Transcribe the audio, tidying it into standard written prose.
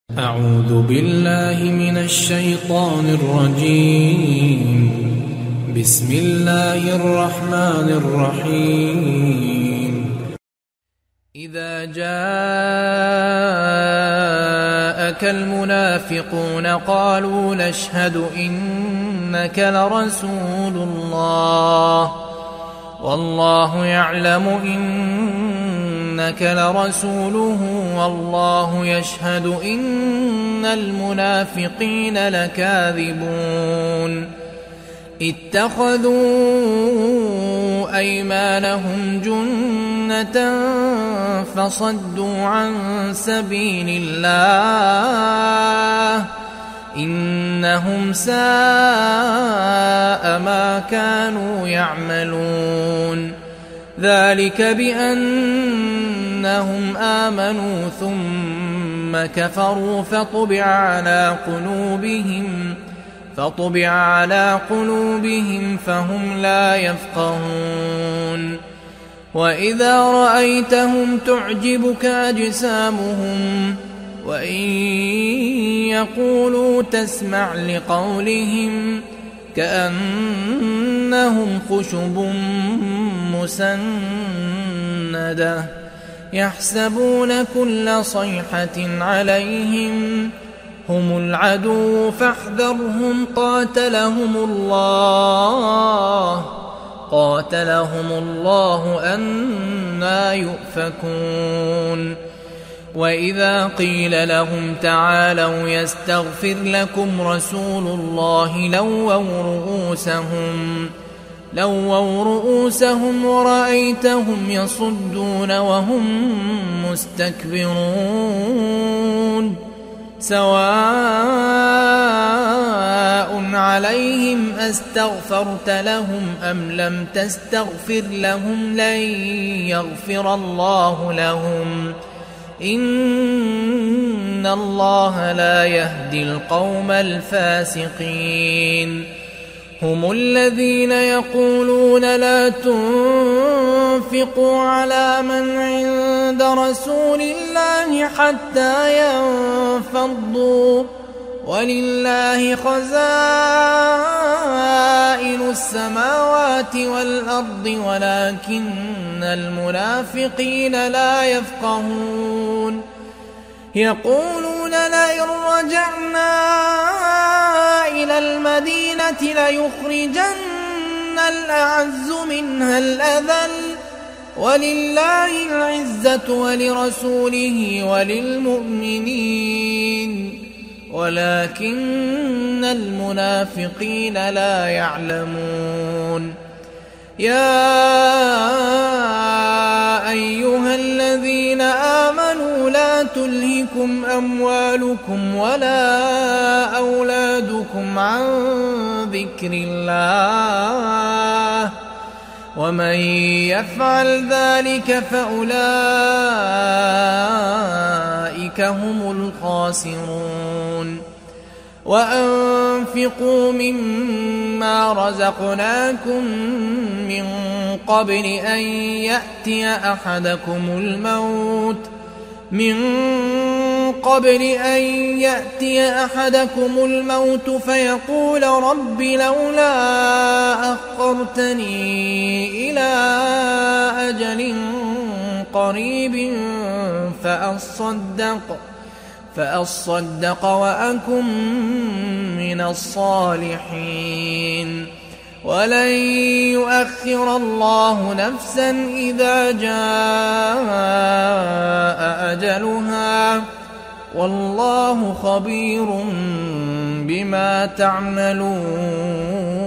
أعوذ بالله من الشيطان الرجيم. بسم الله الرحمن الرحيم. إذا جاءك المنافقون قالوا نشهد إنك لرسول الله والله يعلم إنك لرسوله والله يشهد إن المنافقين لكاذبون. اتخذوا أيمانهم جنة فصدوا عن سبيل الله إنهم ساء ما كانوا يعملون. ذلك بأنهم آمنوا ثم كفروا فطبع على قلوبهم فهم لا يفقهون. وإذا رأيتهم تعجبك أجسامهم وإن يقولوا تسمع لقولهم كأنهم خشب مسندة يحسبون كل صيحة عليهم هم العدو فاحذرهم قاتلهم الله أنى يؤفكون. وإذا قيل لهم تعالوا يستغفر لكم رسول الله لووا رؤوسهم ورأيتهم يصدون وهم مستكبرون. سواء عليهم أستغفرت لهم أم لم تستغفر لهم لن يغفر الله لهم إن الله لا يهدي القوم الفاسقين. هم الذين يقولون لا تنفقوا على من عند رسول الله حتى ينفضوا ولله خزائن السماوات والأرض ولكن المنافقين لا يفقهون. يقولون لئن رجعنا إلى المدينة ليخرجن الأعز منها الأذل ولله العزة ولرسوله وللمؤمنين ولكن المنافقين لا يعلمون. يا أيها الذين آمنوا لا تلهكم أموالكم ولا أولادكم عن ذكر الله ومن يفعل ذلك فأولئك هم الخاسرون. وأنفقوا ممما رزقناكم من قبل أن يأتي أحدكم الموت فيقول رب لولا أخرتني إلى أجل قريب فأصدق وأكن من الصالحين. ولن يؤخر الله نفسا إذا جاء أجلها والله خبير بما تعملون.